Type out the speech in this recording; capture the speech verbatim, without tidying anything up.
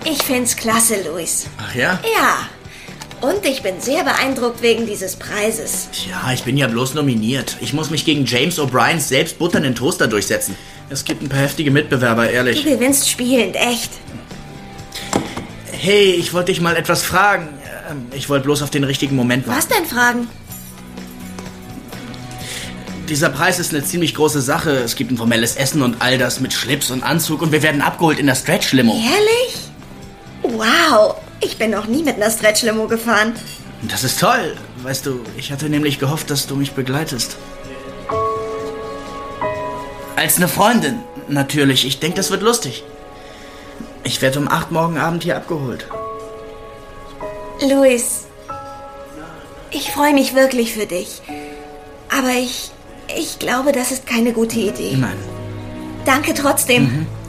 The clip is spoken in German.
Ich find's klasse, Luis. Ach ja? Ja. Und ich bin sehr beeindruckt wegen dieses Preises. Tja, ich bin ja bloß nominiert. Ich muss mich gegen James O'Briens selbst butternden Toaster durchsetzen. Es gibt ein paar heftige Mitbewerber, ehrlich. Du gewinnst spielend, echt. Hey, ich wollte dich mal etwas fragen. Ich wollte bloß auf den richtigen Moment warten. Was denn fragen? Dieser Preis ist eine ziemlich große Sache. Es gibt ein formelles Essen und all das mit Schlips und Anzug und wir werden abgeholt in der Stretch-Limo. Ehrlich? Wow, ich bin noch nie mit einer Stretch-Limo gefahren. Das ist toll. Weißt du, ich hatte nämlich gehofft, dass du mich begleitest. Als eine Freundin, natürlich. Ich denke, das wird lustig. Ich werde um acht morgen Abend hier abgeholt. Luis, ich freue mich wirklich für dich. Aber ich, ich glaube, das ist keine gute Idee. Nein. Danke trotzdem. Mhm.